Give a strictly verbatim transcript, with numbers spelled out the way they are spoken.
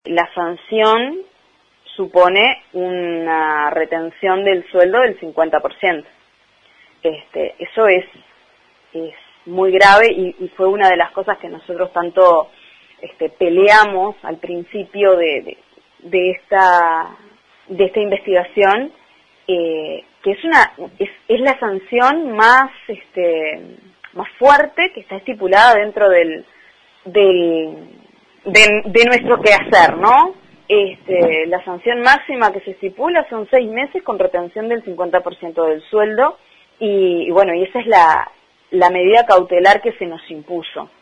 La sanción supone una retención del sueldo del cincuenta por ciento. Este, eso es, es muy grave y, y fue una de las cosas que nosotros tanto este, peleamos al principio de, de, de esta de esta investigación, eh, que es una es, es la sanción más este más fuerte que está estipulada dentro del del de, de nuestro quehacer, ¿no? Este, la sanción máxima que se estipula son seis meses con retención del cincuenta por ciento del sueldo y, y bueno, y esa es la, la medida cautelar que se nos impuso.